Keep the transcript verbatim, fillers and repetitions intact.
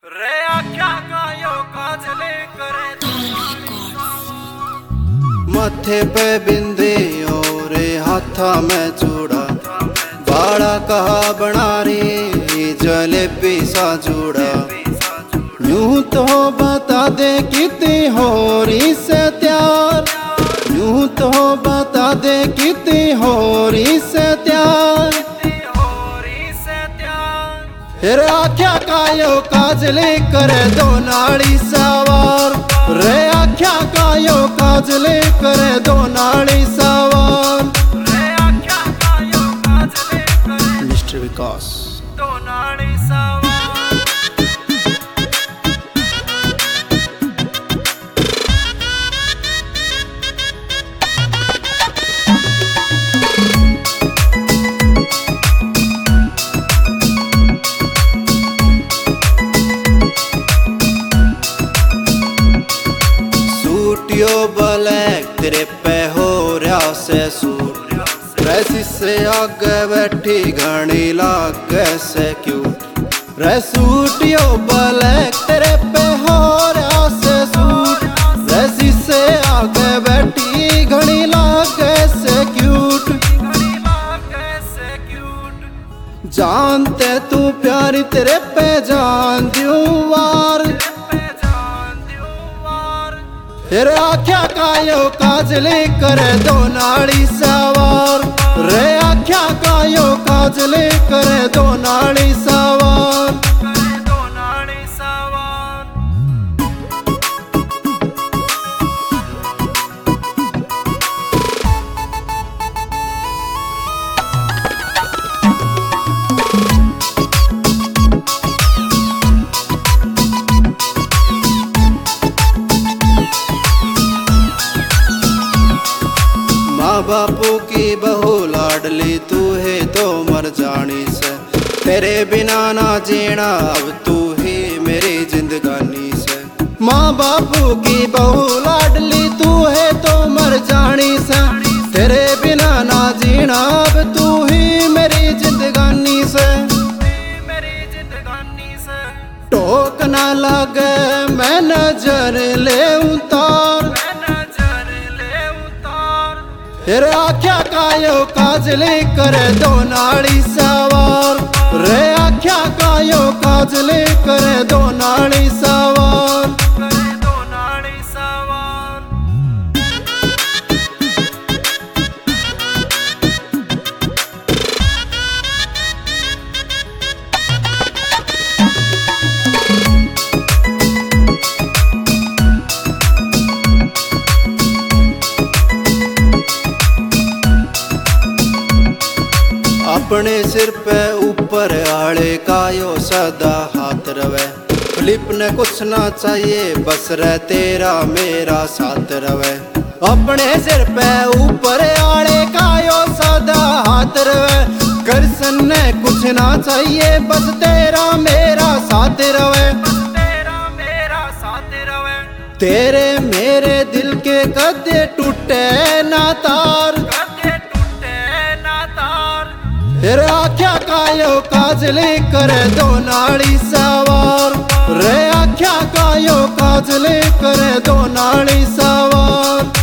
रे आख्या गायो काजले करे मथे पे बिंदी और हाथा में चूड़ा, बाड़ा कहा बना रही जलेबी सा जूड़ा। यूं तो बता दे कितनी हो रही से त्यार, यूं तो बता दे कितनी हो रही से त्यार। फिर आख्या कायो काजले करे दो नाड़ी सवार, रे आख्या कायो काजले करे दो नाड़ी सवार। रे आख्या गायो काजले करे मिस्टर विकास दो नाड़ी सवार। सूटियो ब्लैक तेरे पे हो रहा से सूट, रैसी से आगे बैठी घनी लागे से क्यूट। रे सूटियो ब्लैक तेरे पे हो रहा से सूट, रैसी से आगे बैठी घनी लागे से क्यूट। जानते तू प्यारी तेरे पे जान दियो वार, फिर आख्या कायो काजले करे दो नाड़ी सवार। रे आख्या कायो काजले करे दो नाड़ी सवार। दो नाड़ी सवार। माँ बापू की बहू लाडली तू है तो मर जानी से, तेरे बिना ना जीना अब तू ही मेरी जिंदगानी से। माँ बापू की बहू लाडली तू है तो मर जानी से, तेरे बिना ना जीना अब तू ही मेरी जिंदगानी से। मेरी जिंदगानी से टोक ना लगे मैं नजर ले उतार, फिर आख्या कायो काजले करे दो नाड़ी सवार। रे आख्या कायो काजले करे दो नाड़ी सवार। दो नाड़ी सवार। अपने सिर पे ऊपर आड़े कायो सदा हाथ रवे, फ्लिप ने कुछ ना चाहिए बस रह तेरा मेरा साथ रवे। अपने सिर पे ऊपर आड़े कायो सदा हाथ रवे, कृष्ण ने कुछ ना चाहिए बस तेरा मेरा साथ रवे। तेरा मेरा साथ रवे। तेरे मेरे दिल के कदे टूटे ना तार, फिर आख्या कायो काजले करे दो नाड़ी सवार। रे आख्या कायो काजले करे दो नाड़ी सवार।